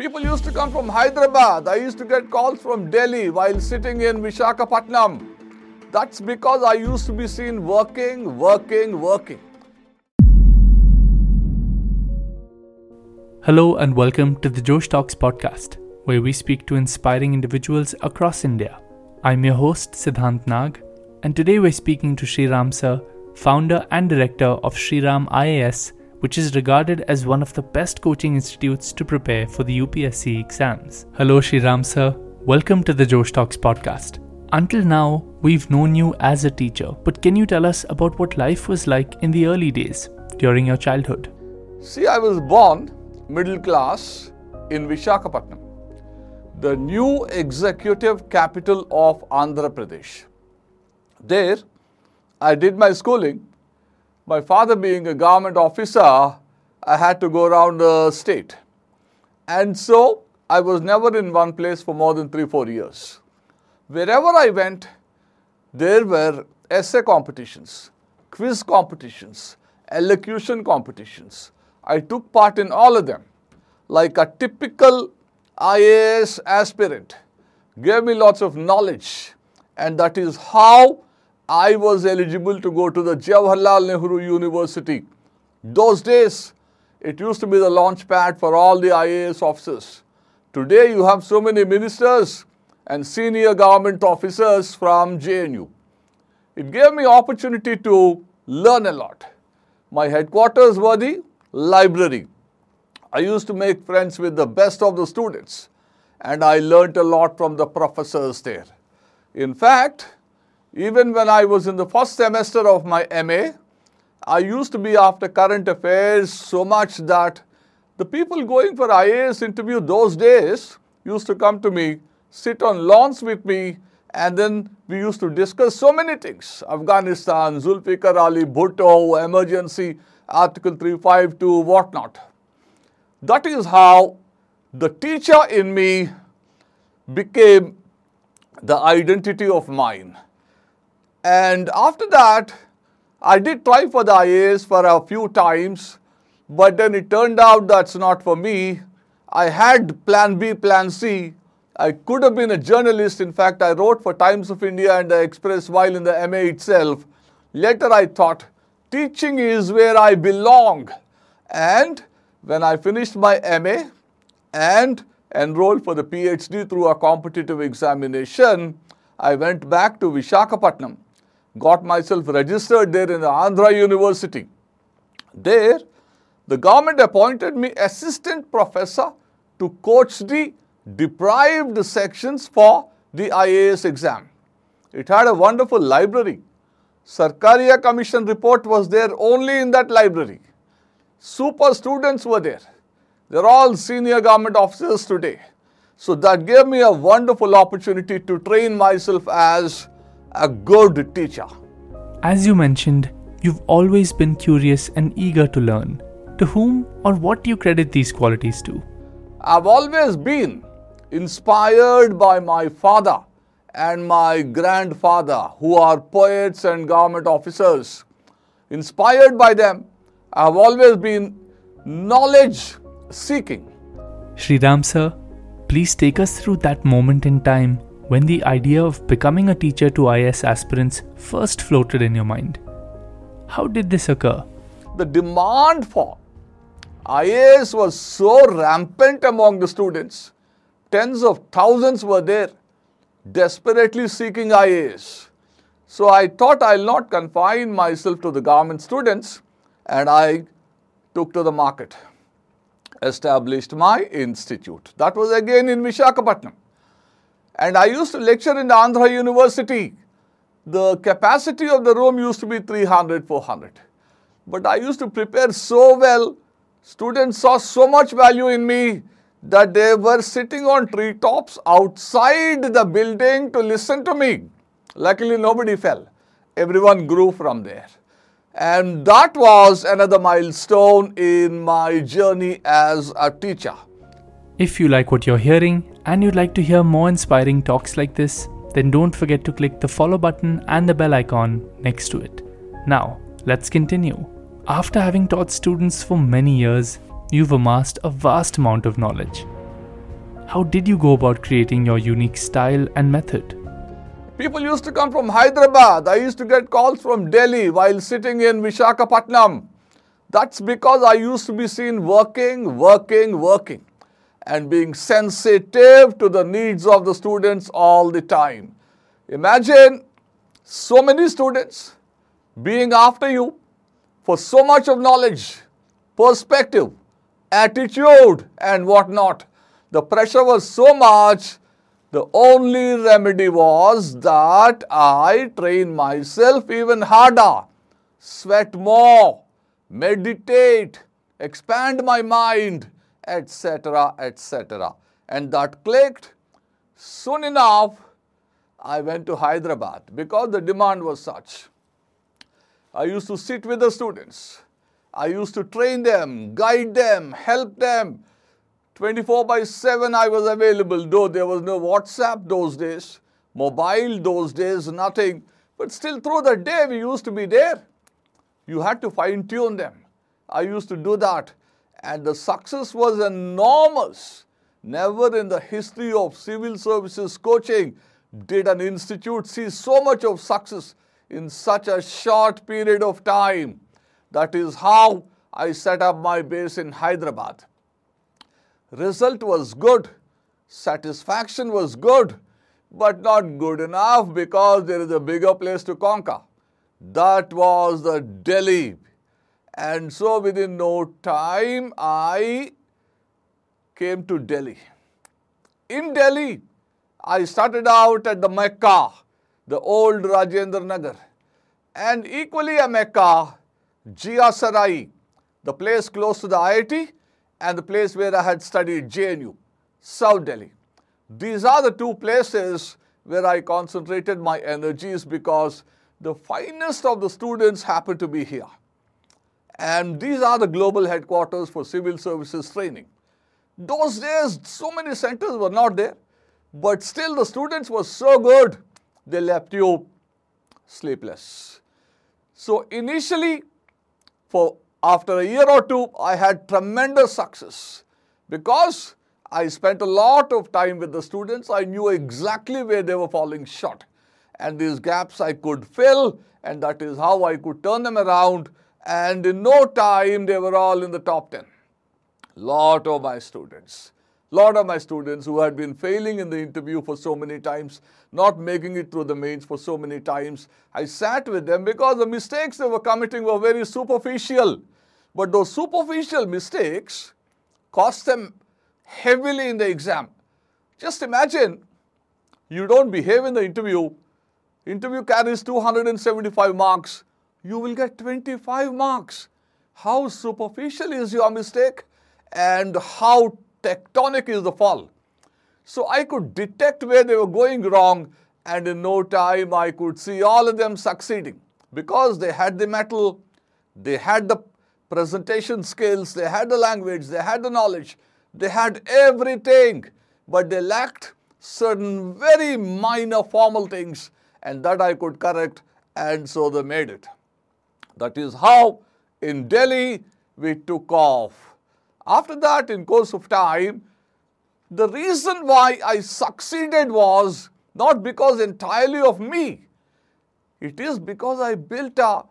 People used to come from Hyderabad. I used to get calls from Delhi while sitting in Visakhapatnam. That's because I used to be seen working. Hello and welcome to the Josh Talks podcast, where we speak to inspiring individuals across India. I'm your host Siddhant Nag, and today we're speaking to Shriram Sir, founder and director of Shriram IAS, which is regarded as one of the best coaching institutes to prepare for the UPSC exams. Hello Shriram Sir, welcome to the Josh Talks podcast. Until now, we've known you as a teacher, but can you tell us about what life was like in the early days during your childhood? See, I was born middle class in Visakhapatnam, the new executive capital of Andhra Pradesh. There, I did my schooling. My father being a government officer, I had to go around the state. And so, I was never in one place for more than 3-4 years. Wherever I went, there were essay competitions, quiz competitions, elocution competitions. I took part in all of them. Like a typical IAS aspirant, gave me lots of knowledge. And that is how I was eligible to go to the Jawaharlal Nehru University. Those days, it used to be the launch pad for all the IAS officers. Today, you have so many ministers and senior government officers from JNU. It gave me opportunity to learn a lot. My headquarters were the library. I used to make friends with the best of the students, and I learnt a lot from the professors there. In fact, even when I was in the first semester of my MA, I used to be after current affairs so much that the people going for IAS interview those days used to come to me, sit on lawns with me, and then we used to discuss so many things. Afghanistan, Zulfikar Ali Bhutto, emergency, Article 352, whatnot. That is how the teacher in me became the identity of mine. And after that, I did try for the IAS for a few times, but then it turned out that's not for me. I had plan B, plan C. I could have been a journalist. In fact, I wrote for Times of India and the Express while in the MA itself. Later I thought, teaching is where I belong. And when I finished my MA and enrolled for the PhD through a competitive examination, I went back to Visakhapatnam, got myself registered there in the Andhra University. There, the government appointed me assistant professor to coach the deprived sections for the IAS exam. It had a wonderful library. Sarkaria Commission report was there only in that library. Super students were there. They're all senior government officers today. So that gave me a wonderful opportunity to train myself as a good teacher. As you mentioned, you've always been curious and eager to learn. To whom or what do you credit these qualities to? I've always been inspired by my father and my grandfather, who are poets and government officers. Inspired by them, I've always been knowledge seeking. Shriram Sir, please take us through that moment in time when the idea of becoming a teacher to IAS aspirants first floated in your mind. How did this occur? The demand for IAS was so rampant among the students. Tens of thousands were there, desperately seeking IAS. So I thought I'll not confine myself to the government students, and I took to the market, established my institute. That was again in Visakhapatnam. And I used to lecture in the Andhra University. The capacity of the room used to be 300, 400. But I used to prepare so well. Students saw so much value in me that they were sitting on treetops outside the building to listen to me. Luckily, nobody fell. Everyone grew from there. And that was another milestone in my journey as a teacher. If you like what you're hearing and you'd like to hear more inspiring talks like this, then don't forget to click the follow button and the bell icon next to it. Now, let's continue. After having taught students for many years, you've amassed a vast amount of knowledge. How did you go about creating your unique style and method? People used to come from Hyderabad. I used to get calls from Delhi while sitting in Vishakhapatnam. That's because I used to be seen working, and being sensitive to the needs of the students all the time. Imagine so many students being after you for so much of knowledge, perspective, attitude, and whatnot. The pressure was so much. The only remedy was that I train myself even harder, sweat more, meditate, expand my mind, etc., etc. And that clicked. Soon enough, I went to Hyderabad because the demand was such. I used to sit with the students. I used to train them, guide them, help them. 24/7 I was available, though there was no WhatsApp those days, mobile those days, nothing. But still through the day we used to be there. You had to fine-tune them. I used to do that. And the success was enormous. Never in the history of civil services coaching did an institute see so much of success in such a short period of time. That is how I set up my base in Hyderabad. Result was good. Satisfaction was good. But not good enough because there is a bigger place to conquer. That was the Delhi. And so within no time, I came to Delhi. In Delhi, I started out at the Mecca, the old Rajendra Nagar. And equally a Mecca, Jia Sarai, the place close to the IIT and the place where I had studied, JNU, South Delhi. These are the two places where I concentrated my energies because the finest of the students happen to be here. And these are the global headquarters for civil services training. Those days, so many centers were not there, but still the students were so good, they left you sleepless. So initially, after a year or two, I had tremendous success because I spent a lot of time with the students. I knew exactly where they were falling short. And these gaps I could fill, and that is how I could turn them around. And in no time, they were all in the top 10. Lot of my students who had been failing in the interview for so many times, not making it through the mains for so many times. I sat with them because the mistakes they were committing were very superficial. But those superficial mistakes cost them heavily in the exam. Just imagine, you don't behave in the interview. Interview carries 275 marks. You will get 25 marks. How superficial is your mistake and how tectonic is the fall? So I could detect where they were going wrong, and in no time I could see all of them succeeding because they had the mettle, they had the presentation skills, they had the language, they had the knowledge, they had everything, but they lacked certain very minor formal things, and that I could correct, and so they made it. That is how in Delhi we took off. After that, in course of time, the reason why I succeeded was not because entirely of me. It is because I built a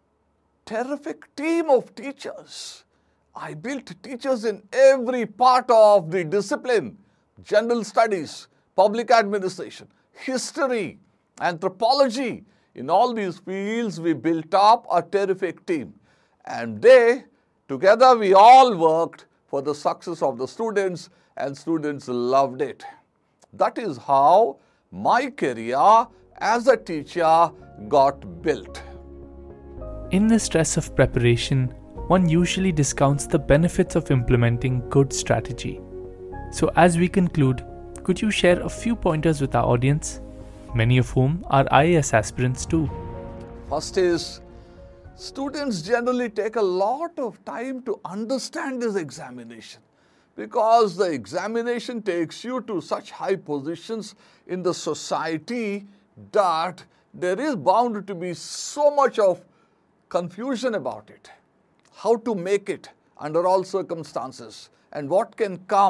terrific team of teachers. I built teachers in every part of the discipline: general studies, public administration, history, anthropology. In all these fields, we built up a terrific team. And together we all worked for the success of the students, and students loved it. That is how my career as a teacher got built. In the stress of preparation, one usually discounts the benefits of implementing good strategy. So as we conclude, could you share a few pointers with our audience, many of whom are IAS aspirants too? First is, students generally take a lot of time to understand this examination because the examination takes you to such high positions in the society that there is bound to be so much of confusion about it. How to make it under all circumstances and what can come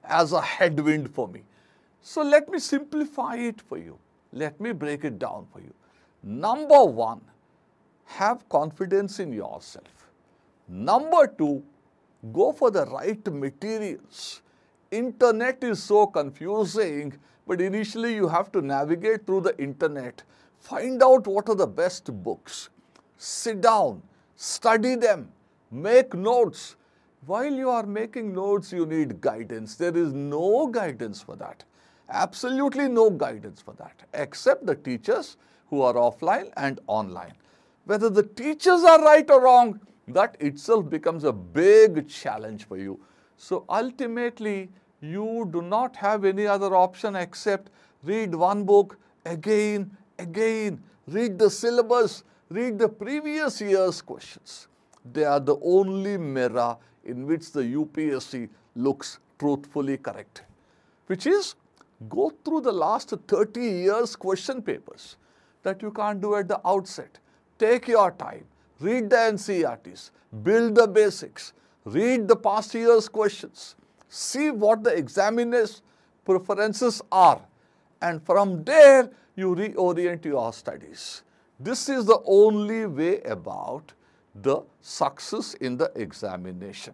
as a headwind for me. So let me simplify it for you. Let me break it down for you. Number one, have confidence in yourself. Number two, go for the right materials. Internet is so confusing, but initially you have to navigate through the internet. Find out what are the best books. Sit down, study them, make notes. While you are making notes, you need guidance. There is no guidance for that. Absolutely no guidance for that, except the teachers who are offline and online. Whether the teachers are right or wrong, that itself becomes a big challenge for you. So ultimately, you do not have any other option except read one book again, read the syllabus, read the previous year's questions. They are the only mirror in which the UPSC looks truthfully correct, which is go through the last 30 years question papers that you can't do at the outset. Take your time, read the NCERTs, build the basics, read the past year's questions, see what the examiner's preferences are, and from there you reorient your studies. This is the only way about the success in the examination.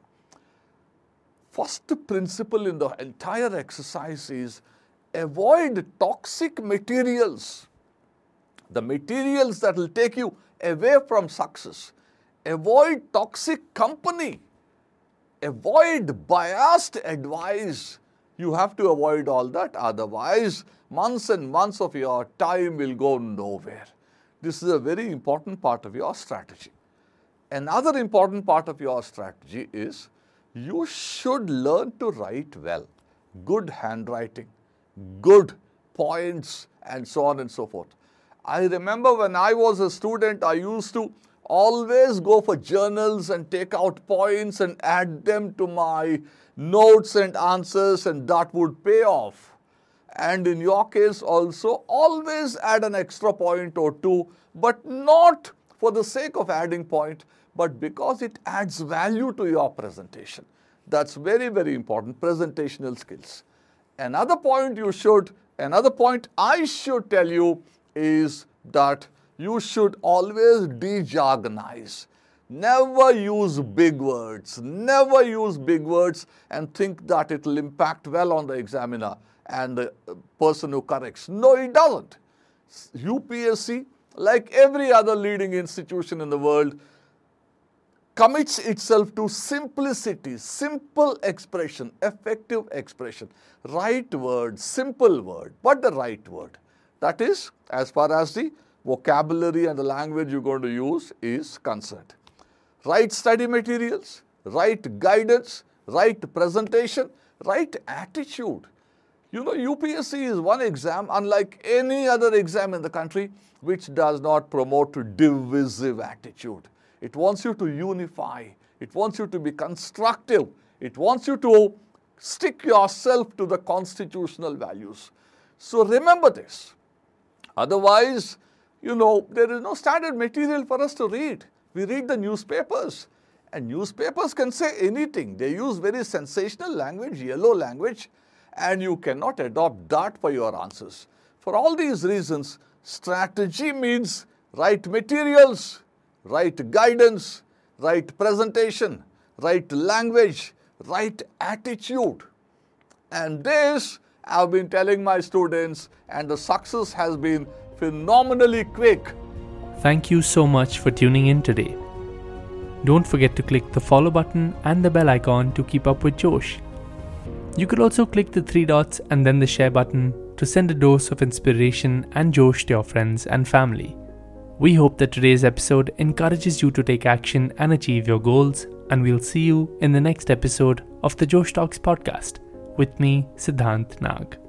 First principle in the entire exercise is avoid toxic materials. The materials that will take you away from success. Avoid toxic company. Avoid biased advice. You have to avoid all that, otherwise months and months of your time will go nowhere. This is a very important part of your strategy. Another important part of your strategy is you should learn to write well. Good handwriting, good points, and so on and so forth. I remember when I was a student, I used to always go for journals and take out points and add them to my notes and answers, and that would pay off. And in your case also, always add an extra point or two, but not for the sake of adding point, but because it adds value to your presentation. That's very, very important, presentational skills. Another point I should tell you is that you should always de-jargonize. Never use big words. Never use big words and think that it will impact well on the examiner and the person who corrects. No, it doesn't. UPSC, like every other leading institution in the world, commits itself to simplicity, simple expression, effective expression. Right word, simple word, but the right word. That is, as far as the vocabulary and the language you're going to use is concerned. Right study materials, right guidance, right presentation, right attitude. You know, UPSC is one exam, unlike any other exam in the country, which does not promote divisive attitude. It wants you to unify. It wants you to be constructive. It wants you to stick yourself to the constitutional values. So remember this. Otherwise, you know, there is no standard material for us to read. We read the newspapers, and newspapers can say anything. They use very sensational language, yellow language, and you cannot adopt that for your answers. For all these reasons, strategy means right materials, right guidance, right presentation, right language, right attitude. And this I've been telling my students, and the success has been phenomenally quick. Thank you so much for tuning in today. Don't forget to click the follow button and the bell icon to keep up with Josh. You could also click the 3 dots and then the share button to send a dose of inspiration and Josh to your friends and family. We hope that today's episode encourages you to take action and achieve your goals, and we'll see you in the next episode of the Josh Talks podcast with me, Siddhant Nag.